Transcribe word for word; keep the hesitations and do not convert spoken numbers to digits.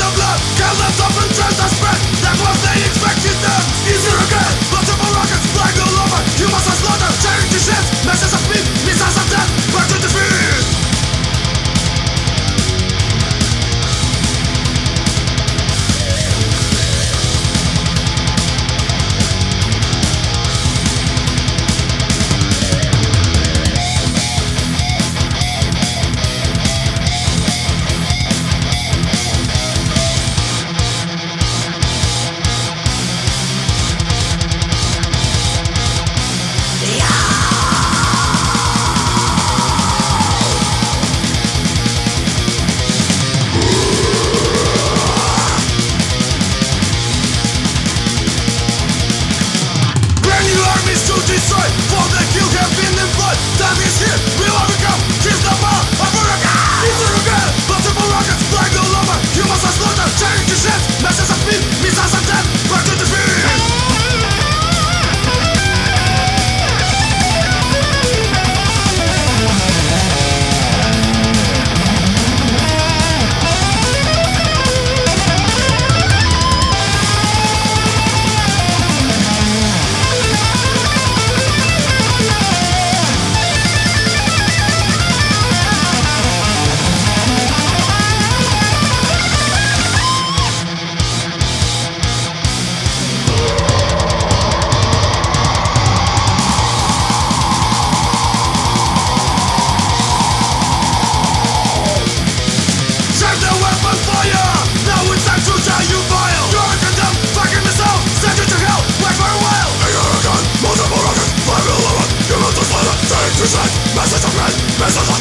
the blood, countless open trends are spread. That's what they expected them. Easier again, multiple rockets flying all over. Humans are slaughtered, tearing to shreds. Masses of meat, missiles of death, back to defeat. Destroy, for the kill have been employed. Time is here, we will overcome. Here's the power of Huracan. It's a Huracan, multiple rockets flying all over. Humans are slaughtered, tearing to shreds. Masses of meat, missiles of death, back to defeat. Message of red, message of